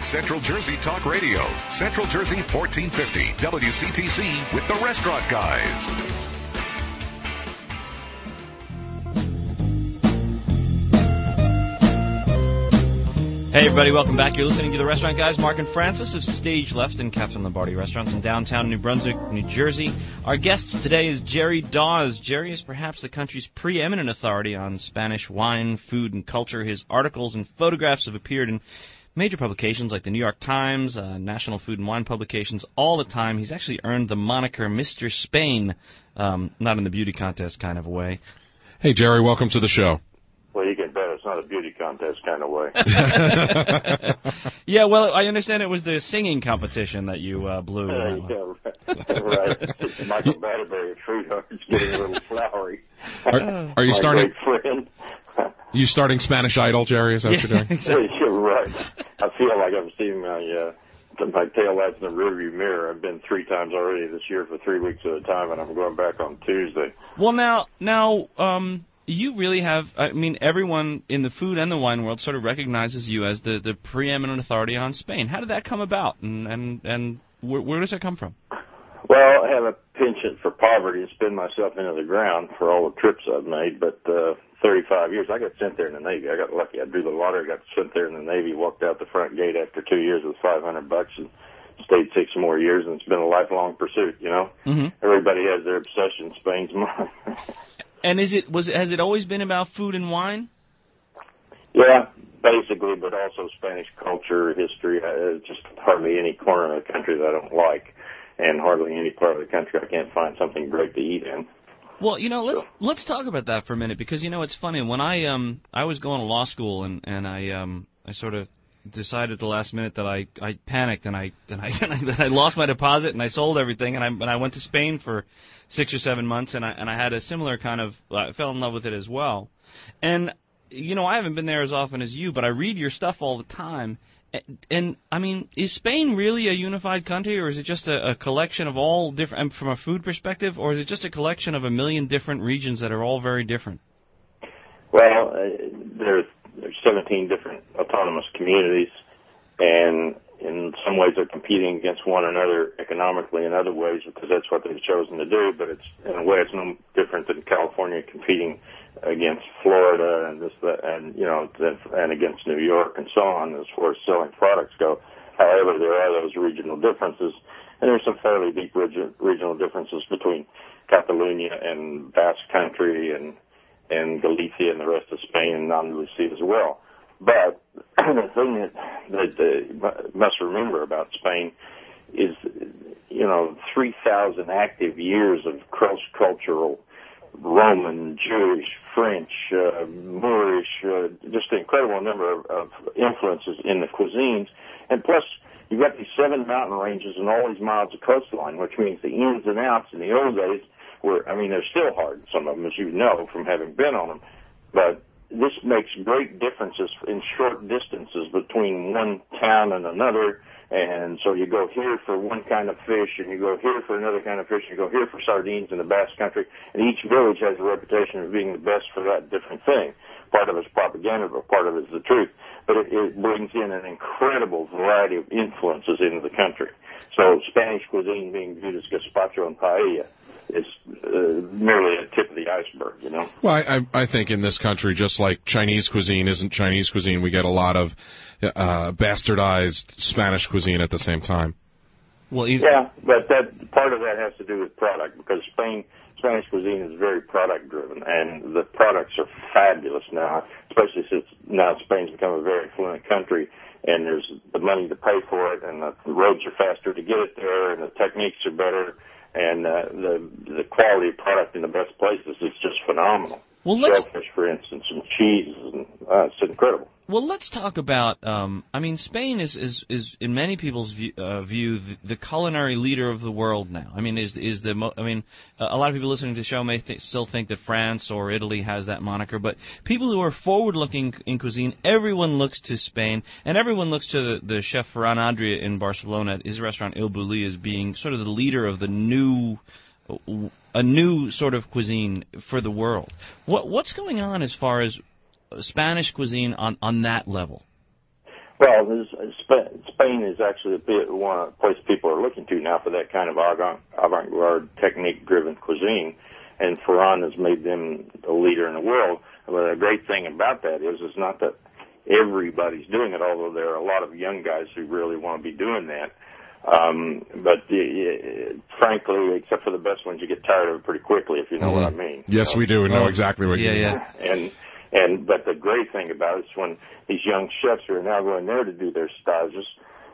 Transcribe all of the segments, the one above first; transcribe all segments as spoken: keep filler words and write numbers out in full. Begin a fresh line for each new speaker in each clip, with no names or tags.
Central Jersey Talk Radio, Central Jersey fourteen fifty, W C T C with the Restaurant Guys.
Hey everybody, welcome back. You're listening to The Restaurant Guys. Mark and Francis of Stage Left and Captain Lombardi Restaurants in downtown New Brunswick, New Jersey. Our guest today is Jerry Dawes. Jerry is perhaps the country's preeminent authority on Spanish wine, food, and culture. His articles and photographs have appeared in major publications like the New York Times, uh, National Food and Wine publications all the time. He's actually earned the moniker Mister Spain, um, not in the beauty contest kind of a way.
Hey Jerry, welcome to the show.
Well, you can bet it's not a beauty contest kind of way.
Yeah, well, I understand it was the singing competition that you uh, blew.
Uh, yeah, right. It's Michael Batterberry, Fruit Hearts, getting a little flowery.
Are, are you
My
starting?
Great friend.
You starting Spanish Idol, Jerry? Is that what
Yeah,
you're doing?
exactly.
Yeah, you're right. I feel like I'm seeing my uh, my tail lights in the rearview mirror. I've been three times already this year for three weeks at a time, and I'm going back on Tuesday.
Well, now, now, um, you really have. I mean, everyone in the food and the wine world sort of recognizes you as the, the preeminent authority on Spain. How did that come about, and and and where, where does that come from?
Well, I have a penchant for poverty and spin myself into the ground for all the trips I've made, but uh, thirty-five years, I got sent there in the Navy. I got lucky. I drew the lottery, got sent there in the Navy, walked out the front gate after two years with five hundred bucks and stayed six more years, and it's been a lifelong pursuit, you know? Mm-hmm. Everybody has their obsession. Spain's mine.
And is it was it, has it always been about food and wine?
Yeah, basically, but also Spanish culture, history. Uh, just hardly any corner of the country that I don't like, and hardly any part of the country I can't find something great to eat in.
Well, you know, let's
So.
let's talk about that for a minute, because you know it's funny. When I um I was going to law school, and and I um I sort of decided at the last minute that I, I panicked and I and I that I lost my deposit and I sold everything, and I and I went to Spain for six or seven months, and I and I had a similar kind of I fell in love with it as well. And you know, I haven't been there as often as you, but I read your stuff all the time. And, and I mean, is Spain really a unified country, or is it just a, a collection of all different from a food perspective, or is it just a collection of a million different regions that are all very different?
Well, uh, there's there's seventeen different autonomous communities, and in some ways they're competing against one another economically, in other ways because that's what they've chosen to do. But it's in a way it's no different than California competing against Florida and this that, and you know and against New York and so on as far as selling products go. However, there are those regional differences, and there's some fairly deep regi- regional differences between Catalonia and Basque Country and and Galicia and the rest of Spain and Andalusia as well. But the thing that, that uh, must remember about Spain is, you know, three thousand active years of cross-cultural Roman, Jewish, French, uh, Moorish, uh, just an incredible number of, of influences in the cuisines. And plus, you've got these seven mountain ranges and all these miles of coastline, which means the ins and outs in the old days were, I mean, they're still hard, some of them, as you know, from having been on them. But this makes great differences in short distances between one town and another. And so you go here for one kind of fish, and you go here for another kind of fish, and you go here for sardines in the Basque Country. And each village has a reputation of being the best for that different thing. Part of it's propaganda, but part of it's the truth. But it, it brings in an incredible variety of influences into the country. So Spanish cuisine being viewed as gazpacho and paella is uh, merely a tip of the iceberg, you know?
Well, I, I think in this country, just like Chinese cuisine isn't Chinese cuisine, we get a lot of uh, bastardized Spanish cuisine at the same time.
Well, either.
Yeah, but that part of that has to do with product, because Spain, Spanish cuisine is very product-driven, and the products are fabulous now, especially since now Spain's become a very affluent country, and there's the money to pay for it, and the roads are faster to get it there, and the techniques are better. And uh, the the quality of product in the best places is just phenomenal.
Well, let's,
Shellfish, for instance, and cheese, and uh, it's incredible.
Well, let's talk about. Um, I mean, Spain is, is, is in many people's view, uh, view the, the culinary leader of the world now. I mean, is is the. Mo- I mean, a lot of people listening to the show may th- still think that France or Italy has that moniker, but people who are forward-looking in cuisine, everyone looks to Spain, and everyone looks to the, the chef Ferran Adria in Barcelona at his restaurant Il Bulli as being sort of the leader of the new. A new sort of cuisine for the world. What what's going on as far as Spanish cuisine on, on that level?
Well, Well, this, Spain is actually a bit one place people are looking to now for that kind of avant-garde, technique-driven cuisine, and Ferran has made them a leader in the world. But the great thing about that is, it's not that everybody's doing it, although there are a lot of young guys who really want to be doing that. Um, but uh, frankly, except for the best ones, you get tired of it pretty quickly, if you know mm-hmm. what I mean.
Yes,
you know?
we do. We know exactly what
yeah,
you mean.
Yeah.
And and but the great thing about it is when these young chefs are now going there to do their stages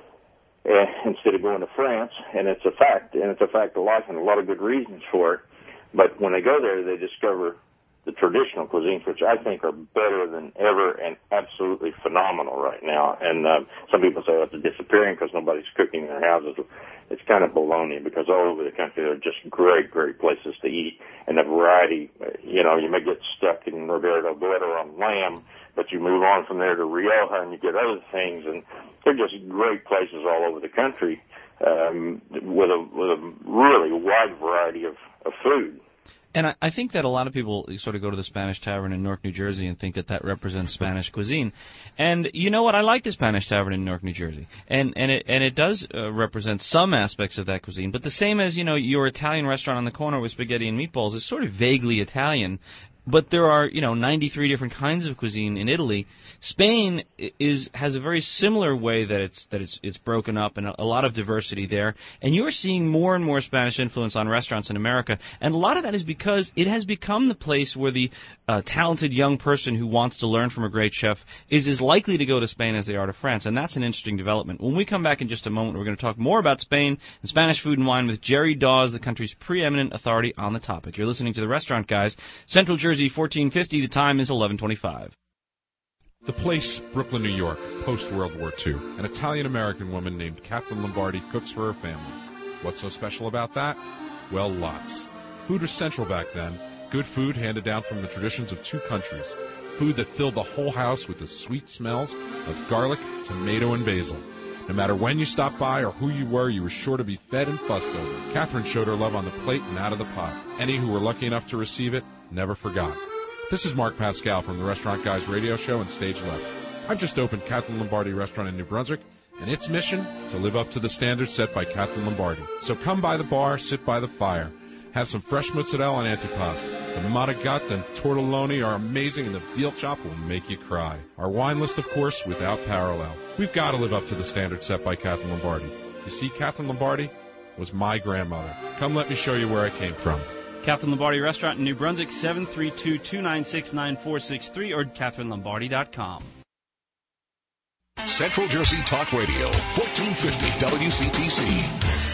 uh, instead of going to France, and it's a fact, and it's a fact of life, and a lot of good reasons for it. But when they go there, they discover the traditional cuisines, which I think are better than ever and absolutely phenomenal right now. And uh, some people say, oh, it's disappearing because nobody's cooking in their houses. It's kind of baloney, because all over the country there are just great, great places to eat. And the variety, you know, you may get stuck in Ribera del Duero on lamb, but you move on from there to Rioja and you get other things. And they're just great places all over the country um, with, a, with a really wide variety of, of food.
And I, I think that a lot of people sort of go to the Spanish Tavern in Newark, New Jersey, and think that that represents Spanish cuisine. And you know what? I like the Spanish Tavern in Newark, New Jersey, and and it and it does uh, represent some aspects of that cuisine. But the same as, you know, your Italian restaurant on the corner with spaghetti and meatballs is sort of vaguely Italian. But there are, you know, ninety-three different kinds of cuisine in Italy. Spain is has a very similar way that it's that it's it's broken up, and a, a lot of diversity there. And you're seeing more and more Spanish influence on restaurants in America, and a lot of that is because it has become the place where the uh, talented young person who wants to learn from a great chef is as likely to go to Spain as they are to France, and that's an interesting development. When we come back in just a moment, we're going to talk more about Spain and Spanish food and wine with Jerry Dawes, the country's preeminent authority on the topic. You're listening to The Restaurant Guys, Central Jersey, fourteen fifty. The time is eleven twenty-five.
The place, Brooklyn, New York, post-World War Two. An Italian-American woman named Kathleen Lombardi cooks for her family. What's so special about that? Well, lots. Food was central back then. Good food handed down from the traditions of two countries. Food that filled the whole house with the sweet smells of garlic, tomato, and basil. No matter when you stopped by or who you were, you were sure to be fed and fussed over. Catherine showed her love on the plate and out of the pot. Any who were lucky enough to receive it never forgot. This is Mark Pascal from the Restaurant Guys radio show and Stage Left. I've just opened Kathleen Lombardi restaurant in New Brunswick, and its mission, to live up to the standards set by Kathleen Lombardi. So come by the bar, sit by the fire. Have some fresh mozzarella and antipasto. The matagat and tortelloni are amazing, and the veal chop will make you cry. Our wine list, of course, without parallel. We've got to live up to the standards set by Kathleen Lombardi. You see, Kathleen Lombardi was my grandmother. Come let me show you where I came from.
Kathleen Lombardi Restaurant in New Brunswick, seven three two, two nine six, nine four six three or Catherine Lombardi dot com.
Central Jersey Talk Radio, fourteen fifty W C T C.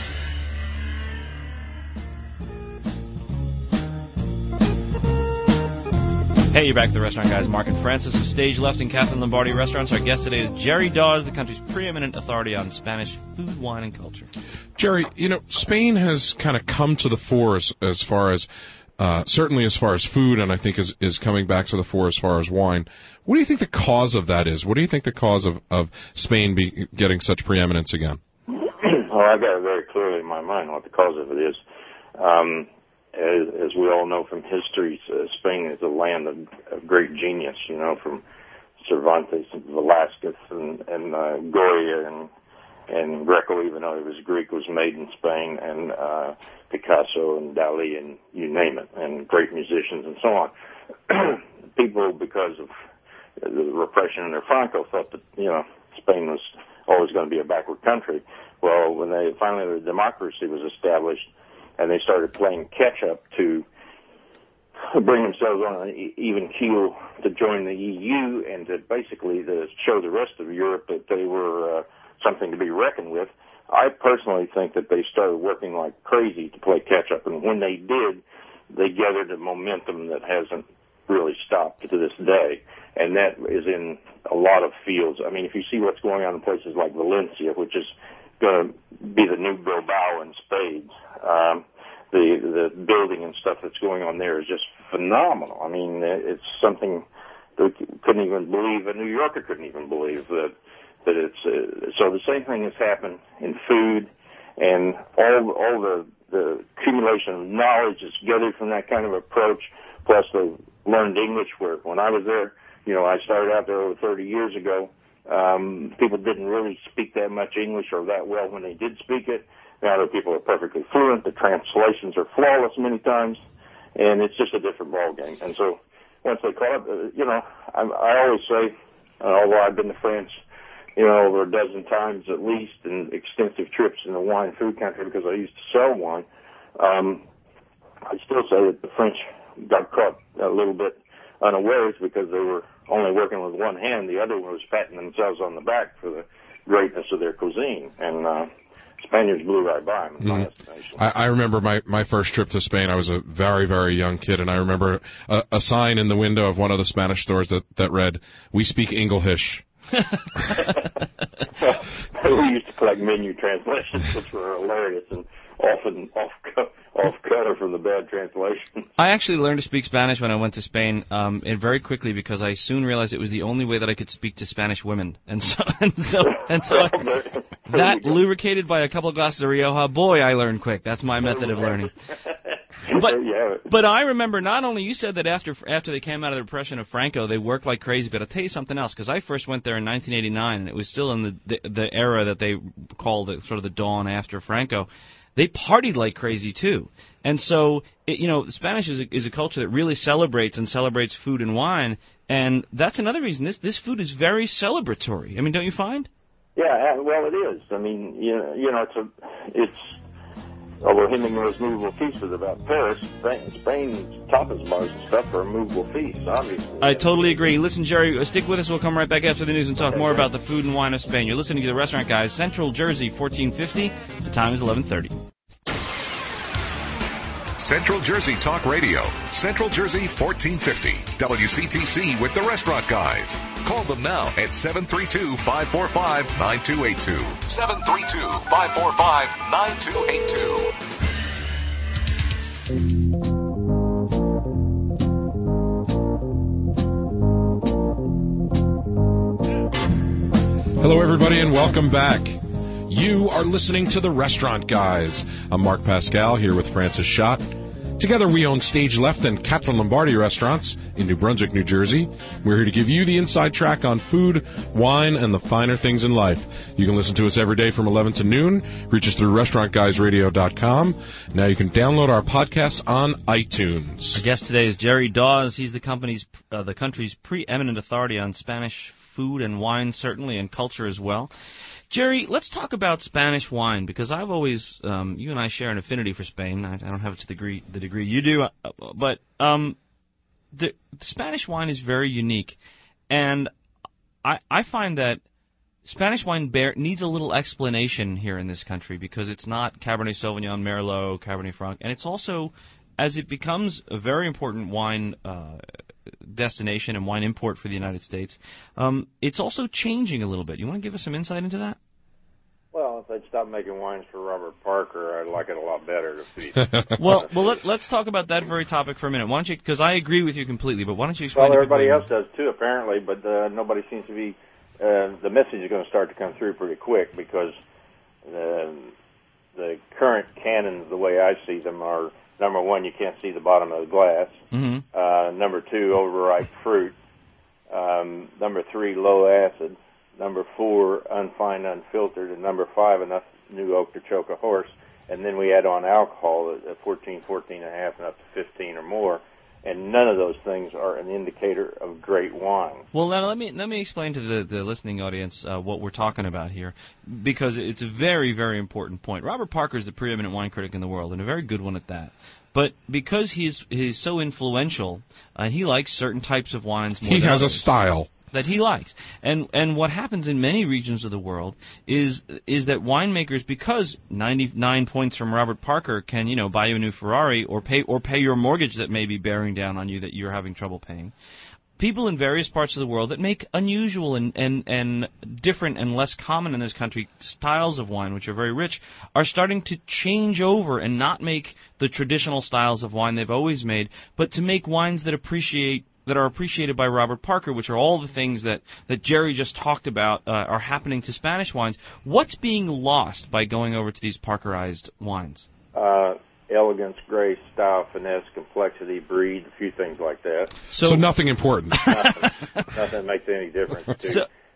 Hey, you're back to the Restaurant Guys. Mark and Francis of Stage Left and Kathleen Lombardi Restaurants. Our guest today is Jerry Dawes, the country's preeminent authority on Spanish food, wine, and culture.
Jerry, you know, Spain has kind of come to the fore as, as far as, uh, certainly as far as food, and I think is, is coming back to the fore as far as wine. What do you think the cause of that is? What do you think the cause of, of Spain be getting such preeminence again?
Well, I've got it very clearly in my mind what the cause of it is. Um, As, as we all know from history, uh, Spain is a land of, of great genius, you know, from Cervantes and Velasquez and, and uh, Goya and, and Greco, even though he was Greek, was made in Spain, and uh, Picasso and Dali and you name it, and great musicians and so on. People, because of the repression under Franco, thought that, you know, Spain was always going to be a backward country. Well, when they finally the democracy was established, and they started playing catch-up to bring themselves on an even keel to join the E U and to basically to show the rest of Europe that they were uh, something to be reckoned with. I personally think that they started working like crazy to play catch-up, and when they did, they gathered a momentum that hasn't really stopped to this day, and that is in a lot of fields. I mean, if you see what's going on in places like Valencia, which is going to be the new Bilbao in spades. Um, the the building and stuff that's going on there is just phenomenal. I mean, it's something that couldn't even believe, a New Yorker couldn't even believe that that it's. Uh, so the same thing has happened in food, and all all the the accumulation of knowledge that's gathered from that kind of approach. Plus, they learned English. Where when I was there, you know, I started out there over thirty years ago. Um, people didn't really speak that much English or that well when they did speak it. Now the people are perfectly fluent. The translations are flawless many times, and it's just a different ballgame. And so once they caught up, uh, you know, I, I always say, uh, although I've been to France, you know, over a dozen times at least, and extensive trips in the wine food country because I used to sell wine, um, I still say that the French got caught a little bit unawares because they were only working with one hand. The other one was patting themselves on the back for the greatness of their cuisine. And uh, Spaniards blew right by them, in my estimation.
I, I remember my, my first trip to Spain. I was a very, very young kid, and I remember a, a sign in the window of one of the Spanish stores that, that read, "We speak English."
We used to collect menu translations, which were hilarious and often off off color from the bad translation.
I actually learned to speak Spanish when I went to Spain, um, and very quickly because I soon realized it was the only way that I could speak to Spanish women, and so and so and so I, that lubricated by a couple of glasses of Rioja. Boy, I learned quick. That's my method of learning. But but I remember not only you said that after after they came out of the repression of Franco, they worked like crazy. But I'll tell you something else, because I first went there in nineteen eighty-nine, and it was still in the the, the era that they call the sort of the dawn after Franco. They partied like crazy too, and so it, you know, Spanish is a, is a culture that really celebrates and celebrates food and wine, and that's another reason this this food is very celebratory. I mean, don't you find?
Yeah, well, it is. I mean, you know, you know, it's a it's. Although Hemingway's movable feast is about Paris, Spain's tapas bars and stuff are movable feasts, obviously.
I totally agree. Listen, Jerry, stick with us. We'll come right back after the news and talk more about the food and wine of Spain. You're listening to The Restaurant Guys, Central Jersey, fourteen fifty. The time is eleven thirty.
Central Jersey Talk Radio, Central Jersey fourteen fifty, W C T C with The Restaurant Guys. Call them now at seven three two, five four five, nine two eight two. seven three two, five four five, nine two eight two.
Hello, everybody, and welcome back. You are listening to The Restaurant Guys. I'm Mark Pascal here with Francis Schott. Together we own Stage Left and Captain Lombardi restaurants in New Brunswick, New Jersey. We're here to give you the inside track on food, wine, and the finer things in life. You can listen to us every day from eleven to noon. Reach us through restaurant guys radio dot com. Now you can download our podcasts on iTunes.
Our guest today is Jerry Dawes. He's the company's, uh, the country's preeminent authority on Spanish food and wine, certainly, and culture as well. Jerry, let's talk about Spanish wine, because I've always, um, you and I share an affinity for Spain. I, I don't have it to the degree, the degree you do, uh, but um, the, the Spanish wine is very unique, and I, I find that Spanish wine bear, needs a little explanation here in this country, because it's not Cabernet Sauvignon, Merlot, Cabernet Franc, and it's also, as it becomes a very important wine uh, destination and wine import for the United States, um, it's also changing a little bit. You want to give us some insight into that?
Well, if they'd stop making wines for Robert Parker, I'd like it a lot better to feed.
well, well, let, let's talk about that very topic for a minute. Why don't you? Because I agree with you completely, but why don't you explain?
Well, everybody else does too, apparently, but uh, nobody seems to be. Uh, the message is going to start to come through pretty quick, because the the current canons, the way I see them, are. Number one, you can't see the bottom of the glass.
Mm-hmm.
Uh, number two, overripe fruit. Um, number three, low acid. Number four, unfined, unfiltered. And number five, enough new oak to choke a horse. And then we add on alcohol at fourteen, fourteen and a half, and up to fifteen or more. And none of those things are an indicator of great wine.
Well, now let me let me explain to the, the listening audience uh, what we're talking about here, because it's a very, very important point. Robert Parker is the preeminent wine critic in the world, and a very good one at that. But because he's he's so influential, uh, he likes certain types of wines more
He
than
has
others.
a style
that he likes. And and what happens in many regions of the world is is that winemakers, because ninety-nine points from Robert Parker can, you know, buy you a new Ferrari or pay or pay your mortgage that may be bearing down on you that you're having trouble paying. People in various parts of the world that make unusual and, and, and different and less common in this country styles of wine, which are very rich, are starting to change over and not make the traditional styles of wine they've always made, but to make wines that appreciate that are appreciated by Robert Parker, which are all the things that, that Jerry just talked about uh, are happening to Spanish wines. What's being lost by going over to these Parkerized wines?
Uh, elegance, grace, style, finesse, complexity, breed, a few things like that.
So, so nothing important.
nothing, nothing makes any difference. To,
So,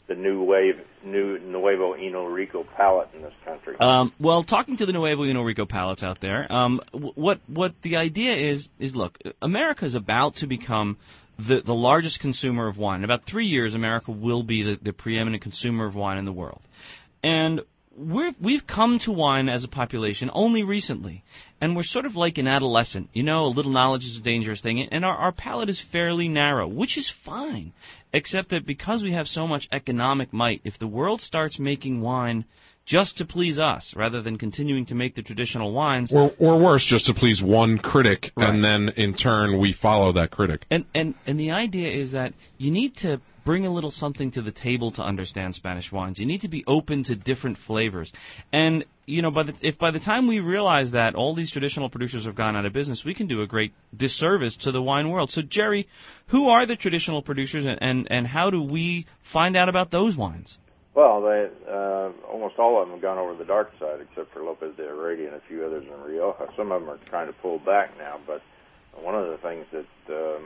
the new wave, new Nuevo Eno Rico palate in this country?
Um, well, talking to the Nuevo Eno Rico palates out there, um, what what the idea is is look, America is about to become the the largest consumer of wine. In about three years, America will be the, the preeminent consumer of wine in the world, and We're, we've come to wine as a population only recently, and we're sort of like an adolescent. You know, a little knowledge is a dangerous thing, and our, our palate is fairly narrow, which is fine, except that because we have so much economic might, if the world starts making wine just to please us, rather than continuing to make the traditional wines...
Or, or worse, just to please one critic,
right.
and then, in turn, we follow that critic.
And, and, and the idea is that you need to bring a little something to the table to understand Spanish wines. You need to be open to different flavors. And, you know, by the, if by the time we realize that all these traditional producers have gone out of business, we can do a great disservice to the wine world. So, Jerry, who are the traditional producers, and, and, and how do we find out about those wines?
Well, they, uh, almost all of them have gone over the dark side, except for Lopez de Heredia and a few others in Rioja. Some of them are trying to pull back now, but one of the things that um,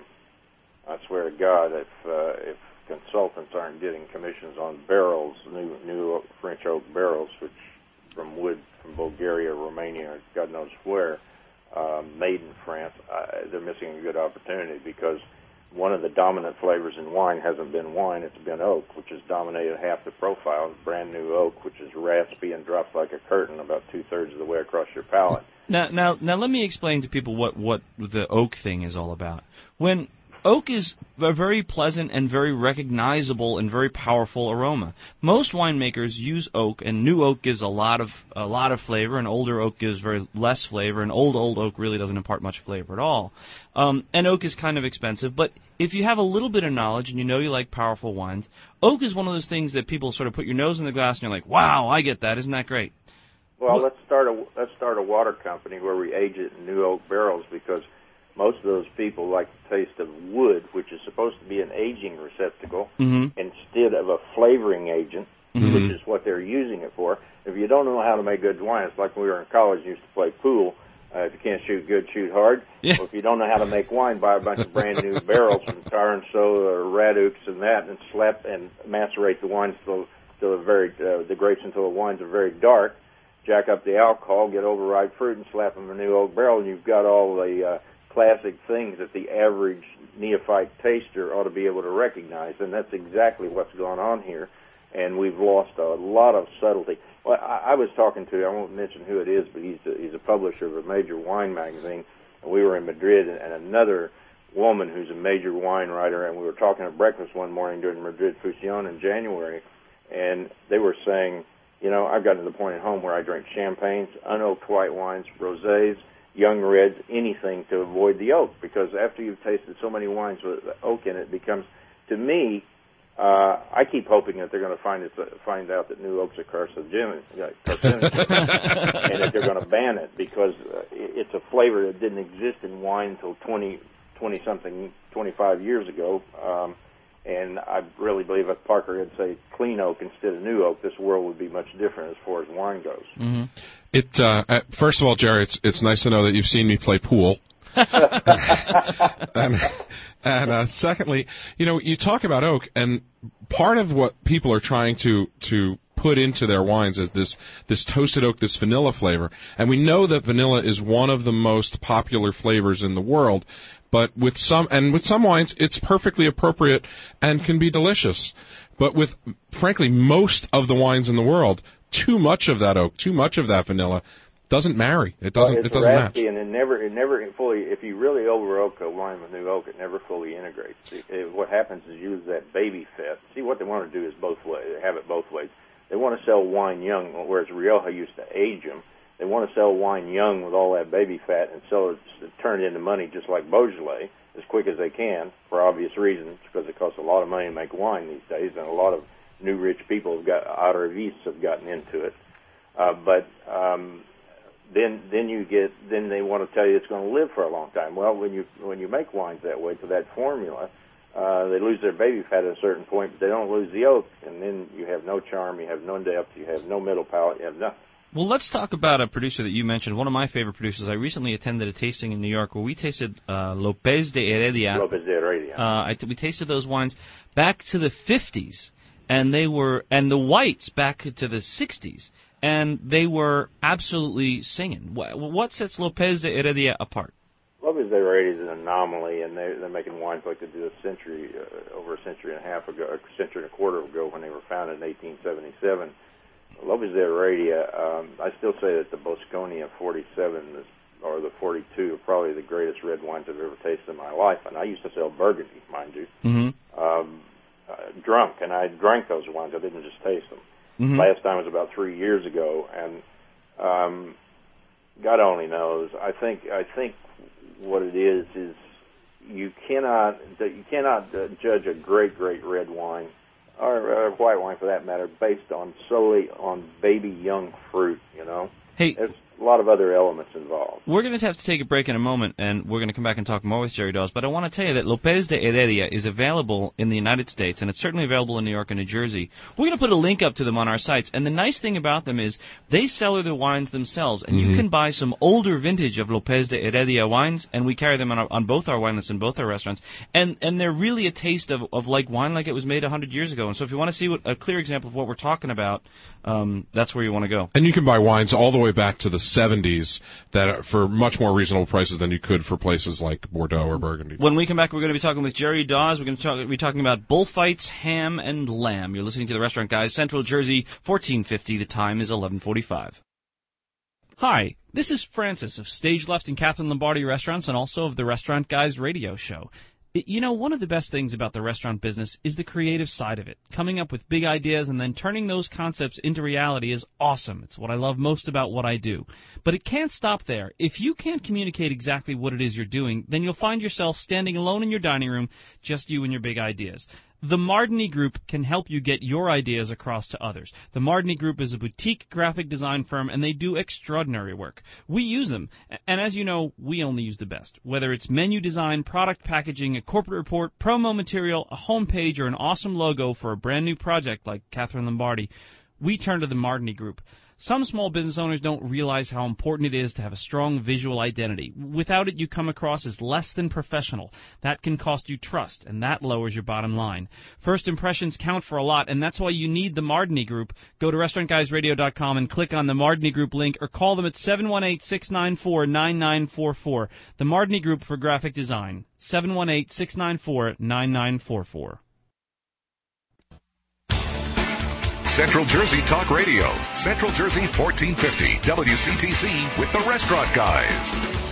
I swear to God, if uh, if consultants aren't getting commissions on barrels, new new French oak barrels, which from wood from Bulgaria, Romania, God knows where, uh, made in France, uh, they're missing a good opportunity, because one of the dominant flavors in wine hasn't been wine, it's been oak, which has dominated half the profile. Brand new oak, which is raspy and drops like a curtain about two-thirds of the way across your palate.
Now, now, now let me explain to people what, what the oak thing is all about. When oak is a very pleasant and very recognizable and very powerful aroma. Most winemakers use oak, and new oak gives a lot of a lot of flavor, and older oak gives very less flavor, and old old oak really doesn't impart much flavor at all. Um, and oak is kind of expensive, but if you have a little bit of knowledge and you know you like powerful wines, oak is one of those things that people sort of put your nose in the glass and you're like, wow, I get that, isn't that great?
Well, let's start a let's start a water company where we age it in new oak barrels, because most of those people like the taste of wood, which is supposed to be an aging receptacle,
mm-hmm.
instead of a flavoring agent,
mm-hmm.
which is what they're using it for. If you don't know how to make good wine, it's like when we were in college and used to play pool. Uh, if you can't shoot good, shoot hard.
Yeah.
Well, if you don't know how to make wine, buy a bunch of brand new barrels from Taranso or Radux and that, and slap and macerate the wines till, till the very uh, the grapes until the wines are very dark. Jack up the alcohol, get overripe fruit, and slap them in a new oak barrel, and you've got all the uh, classic things that the average neophyte taster ought to be able to recognize, and that's exactly what's going on here, and we've lost a lot of subtlety. Well, I, I was talking to, I won't mention who it is, but he's a, he's a publisher of a major wine magazine, and we were in Madrid, and, and another woman who's a major wine writer, and we were talking at breakfast one morning during Madrid Fusion in January, and they were saying, you know, I've gotten to the point at home where I drink champagnes, unoaked white wines, rosés, young reds, anything to avoid the oak, because after you've tasted so many wines with oak in it, it becomes, to me, uh, I keep hoping that they're going to find it, find out that new oaks are carcinogenic, carcinogen, and that they're going to ban it, because uh, it's a flavor that didn't exist in wine until twenty, twenty-something, twenty-five years ago. Um, And I really believe if Parker had say clean oak instead of new oak, this world would be much different as far as wine goes.
Mm-hmm.
It uh, first of all, Jerry, it's it's nice to know that you've seen me play pool. and and uh, secondly, you know, you talk about oak, and part of what people are trying to to put into their wines is this this toasted oak, this vanilla flavor. And we know that vanilla is one of the most popular flavors in the world. But with some, and with some wines, it's perfectly appropriate and can be delicious. But with, frankly, most of the wines in the world, too much of that oak, too much of that vanilla, doesn't marry. It doesn't.
Well,
it doesn't match.
And it never, it never fully. If you really over oak a wine with new oak, it never fully integrates. It, it, what happens is you lose that baby fat. See, what they want to do is both ways. Have it both ways. They want to sell wine young, whereas Rioja used to age them. They want to sell wine young with all that baby fat and sell it, turn it into money just like Beaujolais as quick as they can, for obvious reasons, because it costs a lot of money to make wine these days, and a lot of new rich people have got Aravis have gotten into it. Uh, but um, then then you get then they want to tell you it's going to live for a long time. Well, when you when you make wines that way to that formula, uh, they lose their baby fat at a certain point, but they don't lose the oak, and then you have no charm, you have no depth, you have no middle palate, you have nothing.
Well, let's talk about a producer that you mentioned, one of my favorite producers. I recently attended a tasting in New York where we tasted uh, Lopez de Heredia.
Lopez de Heredia.
Uh, I t- we tasted those wines back to the fifties. and they were, and the whites back to the sixties, and they were absolutely singing. What, what sets Lopez de Heredia apart?
Lopez de Heredia is an anomaly, and they, they're making wines like they did a century, uh, over a century and a half ago, a century and a quarter ago when they were founded in eighteen seventy-seven. Lopez de Heredia, um, I still say that the Bosconia forty-seven is, or the forty-two are probably the greatest red wines I've ever tasted in my life. And I used to sell Burgundy, mind you,
mm-hmm.
um, uh, drunk, and I drank those wines. I didn't just taste them.
Mm-hmm.
Last time was about three years ago, and um, God only knows. I think I think what it is is you cannot you cannot uh, judge a great great red wine or uh, white wine for that matter based on solely on baby young fruit. You know,
hey.
There's a lot of other elements involved.
We're going to have to take a break in a moment, and we're going to come back and talk more with Jerry Dawes, but I want to tell you that Lopez de Heredia is available in the United States, and it's certainly available in New York and New Jersey. We're going to put a link up to them on our sites, and the nice thing about them is they cellar their wines themselves, and mm-hmm. you can buy some older vintage of Lopez de Heredia wines, and we carry them on, our, on both our wine lists and both our restaurants, and, and they're really a taste of, of like wine like it was made one hundred years ago, and so if you want to see what, a clear example of what we're talking about, um, that's where you want to go.
And you can buy wines all the way back to the seventies that are for much more reasonable prices than you could for places like Bordeaux or Burgundy.
When we come back, we're going to be talking with Jerry Dawes. We're going to talk, be talking about bullfights, ham, and lamb. You're listening to The Restaurant Guys, Central Jersey, fourteen fifty. The time is eleven forty-five.
Hi, this is Francis of Stage Left and Catherine Lombardi Restaurants and also of The Restaurant Guys radio show. You know, one of the best things about the restaurant business is the creative side of it. Coming up with big ideas and then turning those concepts into reality is awesome. It's what I love most about what I do. But it can't stop there. If you can't communicate exactly what it is you're doing, then you'll find yourself standing alone in your dining room, just you and your big ideas. The Mardini Group can help you get your ideas across to others. The Mardini Group is a boutique graphic design firm, and they do extraordinary work. We use them, and as you know, we only use the best. Whether it's menu design, product packaging, a corporate report, promo material, a homepage, or an awesome logo for a brand new project like Catherine Lombardi, we turn to the Mardini Group. Some small business owners don't realize how important it is to have a strong visual identity. Without it, you come across as less than professional. That can cost you trust, and that lowers your bottom line. First impressions count for a lot, and that's why you need the Mardini Group. Go to restaurant guys radio dot com and click on the Mardini Group link, or call them at seven one eight, six nine four, nine nine four four. The Mardini Group for graphic design, seven one eight, six nine four, nine nine four four.
Central Jersey Talk Radio, Central Jersey fourteen fifty, W C T C with the Restaurant Guys.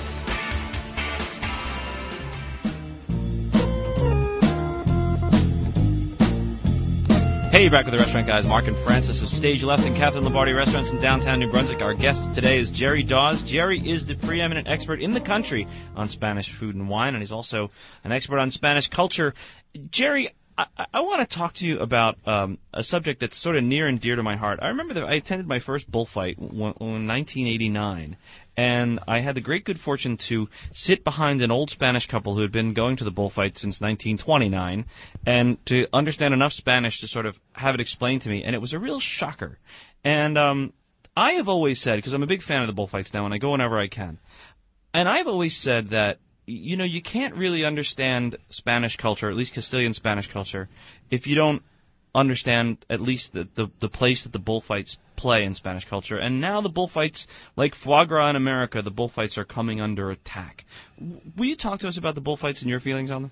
Hey, back with the Restaurant Guys, Mark and Francis of Stage Left and Catherine Lombardi Restaurants in downtown New Brunswick. Our guest today is Jerry Dawes. Jerry is the preeminent expert in the country on Spanish food and wine, and he's also an expert on Spanish culture. Jerry, I, I want to talk to you about um, a subject that's sort of near and dear to my heart. I remember that I attended my first bullfight in nineteen eighty-nine, and I had the great good fortune to sit behind an old Spanish couple who had been going to the bullfight since nineteen twenty-nine, and to understand enough Spanish to sort of have it explained to me, and it was a real shocker. And um, I have always said, because I'm a big fan of the bullfights now, and I go whenever I can, and I've always said that, you know, you can't really understand Spanish culture, at least Castilian Spanish culture, if you don't understand at least the, the, the place that the bullfights play in Spanish culture. And now the bullfights, like foie gras in America, the bullfights are coming under attack. Will you talk to us about the bullfights and your feelings on them?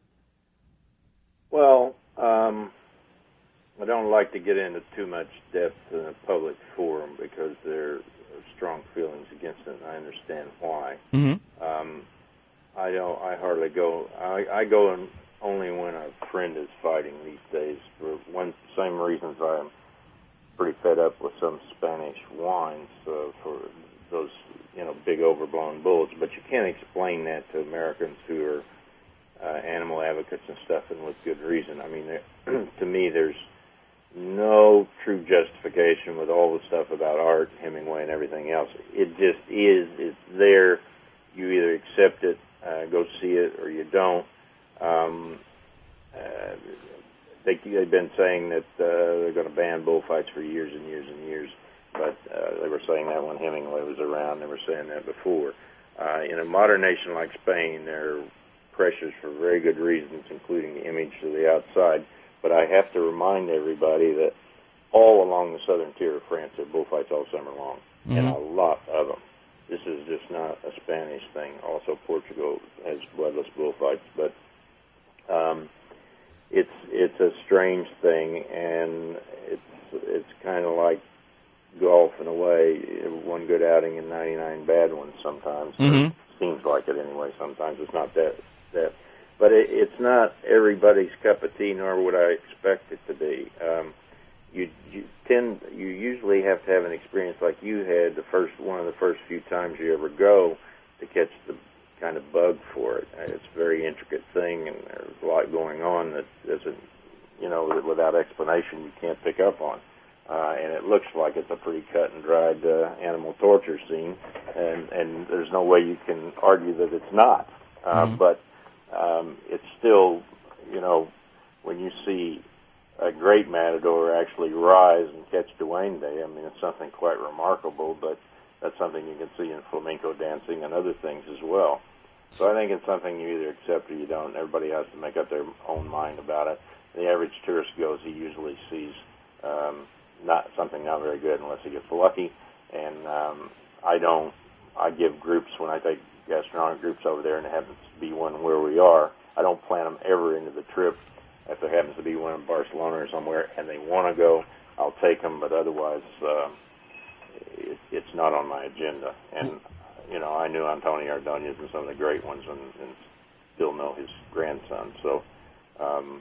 Well, um, I don't like to get into too much depth in a public forum because there are strong feelings against it, and I understand why.
Mm-hmm.
Um, I don't. I hardly go. I, I go in only when a friend is fighting these days. For one same reasons, I'm pretty fed up with some Spanish wines uh, for those, you know, big overblown bulls. But you can't explain that to Americans who are uh, animal advocates and stuff, and with good reason. I mean, to me, there's no true justification with all the stuff about art, Hemingway, and everything else. It just is. It's there. You either accept it, Uh, go see it, or you don't. Um, uh, they, they've been saying that uh, they're going to ban bullfights for years and years and years, but uh, they were saying that when Hemingway was around. They were saying that before. Uh, in a modern nation like Spain, there are pressures for very good reasons, including the image to the outside, But I have to remind everybody that all along the southern tier of France, there are bullfights all summer long, mm-hmm. and a lot of them. This is just not a Spanish thing. Also, Portugal has bloodless bullfights, but um, it's it's a strange thing, and it's it's kind of like golf in a way. One good outing and ninety-nine bad ones sometimes.
Mm-hmm.
Seems like it anyway. Sometimes it's not that that, but it, it's not everybody's cup of tea, nor would I expect it to be. Um, you you tend you usually have to have an experience like you had the first one of the first few times you ever go to catch the kind of bug for it. It's a very intricate thing, and there's a lot going on that doesn't, you know, that without explanation you can't pick up on. Uh, and it looks like it's a pretty cut and dried uh, animal torture scene, and, and there's no way you can argue that it's not. Uh, mm-hmm. But um, it's still, you know, when you see a great matador actually rise and catch Duane Day, I mean, it's something quite remarkable, but that's something you can see in flamenco dancing and other things as well. So I think it's something you either accept or you don't. Everybody has to make up their own mind about it. The average tourist goes, he usually sees um, not something not very good unless he gets lucky. And um, I don't, I give groups, when I take gastronomic groups over there, and it happens to be one where we are, I don't plan them ever into the trip. If there happens to be one in Barcelona or somewhere and they want to go, I'll take them, but otherwise uh, it, it's not on my agenda. And, you know, I knew Antonio Ordonez and some of the great ones, and, and still know his grandson. So um,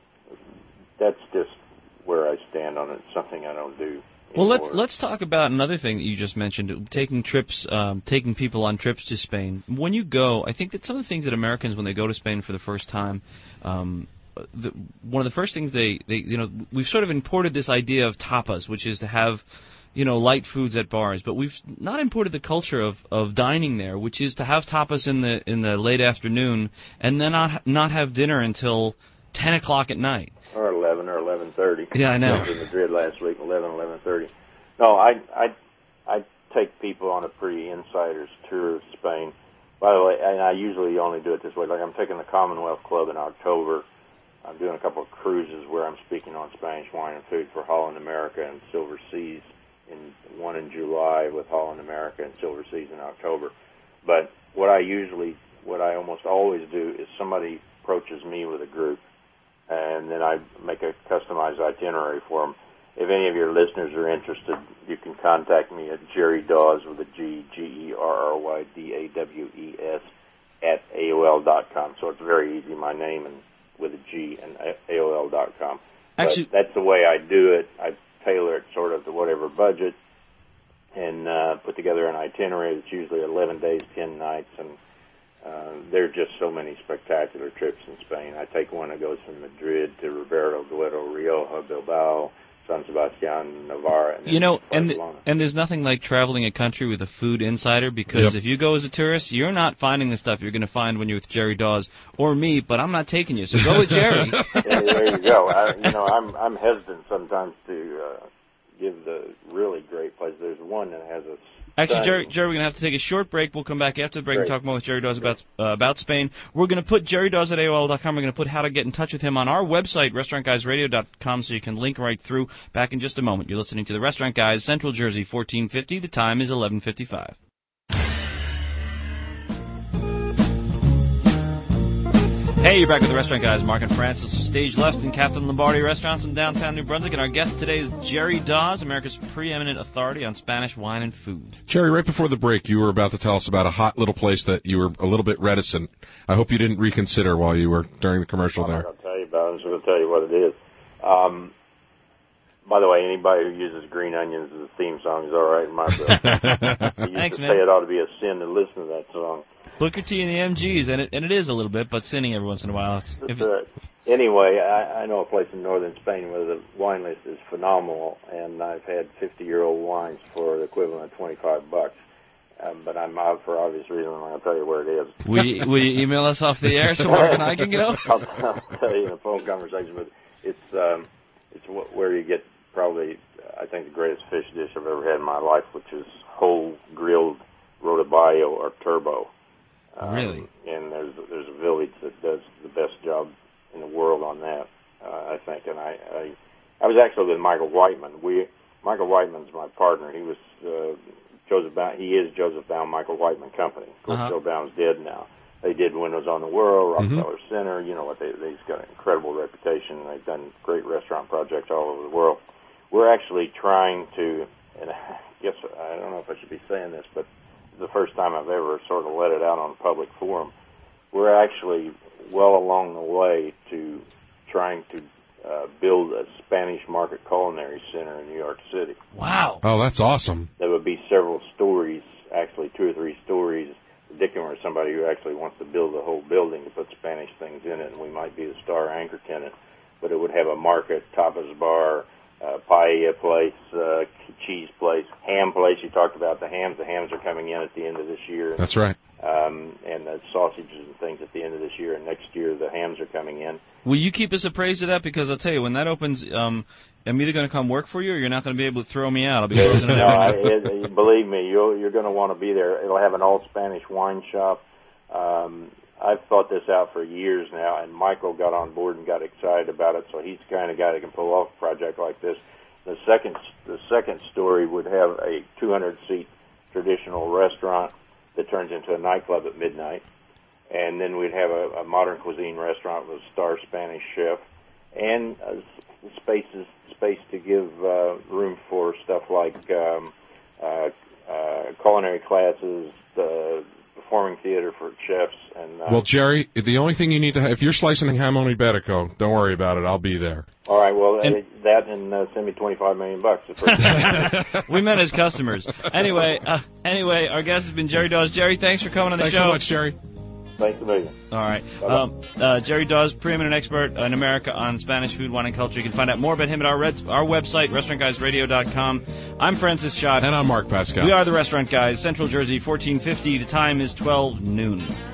that's just where I stand on it. It's something I don't do.
Well, let's let's talk about another thing that you just mentioned: taking trips, um, taking people on trips to Spain. When you go, I think that some of the things that Americans, when they go to Spain for the first time, um, the, one of the first things they, they, you know, we've sort of imported this idea of tapas, which is to have, you know, light foods at bars, but we've not imported the culture of, of dining there, which is to have tapas in the in the late afternoon and then not not have dinner until ten o'clock at night.
Or eleven or eleven thirty.
Yeah, I know.
I was in Madrid last week, eleven, eleven thirty. No, I I I take people on a pretty insider's tour of Spain. By the way, and I usually only do it this way. Like I'm taking the Commonwealth Club in October. I'm doing a couple of cruises where I'm speaking on Spanish wine and food for Holland America and Silver Seas. In one in July with Holland America and Silver Seas in October. But what I usually, what I almost always do is somebody approaches me with a group, and then I make a customized itinerary for them. If any of your listeners are interested, you can contact me at Jerry Dawes with a G, G E R R Y D A W E S, at A O L dot com. So it's very easy, my name and with a G and A O L dot com. Actually, but that's the way I do it. I tailor it sort of to whatever budget and uh, put together an itinerary that's usually eleven days, ten nights, and uh, there are just so many spectacular trips in Spain. I take one that goes from Madrid to Ribera, Duero, Rioja, Bilbao, San Sebastián, Navarra, and
you know, and
Barcelona.
and there's nothing like traveling a country with a food insider, because yep. if you go as a tourist, you're not finding the stuff you're going to find when you're with Jerry Dawes or me. But I'm not taking you, so go with Jerry.
Yeah, there you go. I, you know, I'm I'm hesitant sometimes to uh, give the really great places. There's one that has a
Actually, Jerry, Jerry, we're going to have to take a short break. We'll come back after the break
Great.
and talk more with Jerry Dawes about uh, about Spain. We're going to put Jerry Dawes at A O L dot com. We're going to put how to get in touch with him on our website, restaurant guys radio dot com, so you can link right through. Back in just a moment. You're listening to the Restaurant Guys, Central Jersey, fourteen fifty. The time is eleven fifty-five. Hey, you're back with the Restaurant Guys. Mark and Francis, stage left in Captain Lombardi Restaurants in downtown New Brunswick. And our guest today is Jerry Dawes, America's preeminent authority on Spanish wine and food.
Jerry, right before the break, you were about to tell us about a hot little place that you were a little bit reticent. I hope you didn't reconsider while you were during the commercial
I'm
there.
I'm not going to tell you about it. I'm just going to tell you what it is. Um, by the way, anybody who uses Green Onions as a theme song is all right in my book. I used
Thanks,
to
man.
say it ought to be a sin to listen to that song.
Booker T and the M Gs, and it and it is a little bit, but sinning every once in a while. It's,
That's
if
right. Anyway, I, I know a place in northern Spain where the wine list is phenomenal, and I've had fifty-year-old wines for the equivalent of twenty-five bucks. Um, but I'm out for obvious reasons. I'm going to tell you where it is.
Will you, will you email us off the air so Mark and I can go?
I'll, I'll tell you in a phone conversation. But it's um, it's where you get probably, I think, the greatest fish dish I've ever had in my life, which is whole grilled rodaballo or turbo. Um,
Really?
And there's there's a village that does the best job in the world on that. uh, I think. And I, I, I was actually with Michael Whiteman. We, Michael Whiteman's my partner. He was uh, Joseph Baum. He is Joseph Baum, Michael Whiteman Company. Of course,
uh-huh.
Joe Baum's dead now. They did Windows on the World, Rockefeller
mm-hmm.
Center. You know what? They, they've got an incredible reputation. They've done great restaurant projects all over the world. We're actually trying to, and I guess I don't know if I should be saying this, but the first time I've ever sort of let it out on a public forum. We're actually well along the way to trying to uh, build a Spanish Market Culinary Center in New York City.
Wow.
Oh, that's awesome.
There would be several stories, actually two or three stories, Dickinson or somebody who actually wants to build the whole building to put Spanish things in it, and we might be the star anchor tenant. But it would have a market, tapas bar, uh, paella place, uh, cheese place, ham place. You talked about the hams. The hams are coming in at the end of this year.
That's right.
Um, and the sausages and things at the end of this year, and next year the hams are coming in.
Will you keep us appraised of that? Because I'll tell you, when that opens, um, I'm either going to come work for you or you're not going to be able to throw me out. I'll be closing
no,
it.
I, it, believe me, you'll, you're going to want to be there. It'll have an all-Spanish wine shop. Um, I've thought this out for years now, and Michael got on board and got excited about it, so he's the kind of guy that can pull off a project like this. The second, the second story would have a two hundred seat traditional restaurant that turns into a nightclub at midnight. And then we'd have a, a modern cuisine restaurant with a star Spanish chef, and uh, spaces, space to give uh, room for stuff like um, uh, uh, culinary classes, the performing theater for chefs. And uh,
well, Jerry, the only thing you need to have, if you're slicing jamon iberico, don't worry about it. I'll be there.
All right, well,
and,
uh, that and uh, send me twenty-five million bucks.
We met as customers. Anyway, uh, anyway, our guest has been Jerry Dawes. Jerry, thanks for coming on the
thanks
show.
Thanks so much, Jerry.
Thanks a million.
All right. Um, uh, Jerry Dawes, preeminent expert in America on Spanish food, wine, and culture. You can find out more about him at our red, our website, restaurant guys radio dot com. I'm Francis Schott.
And I'm Mark Pascal.
We are the Restaurant Guys, Central Jersey, fourteen fifty. The time is twelve noon.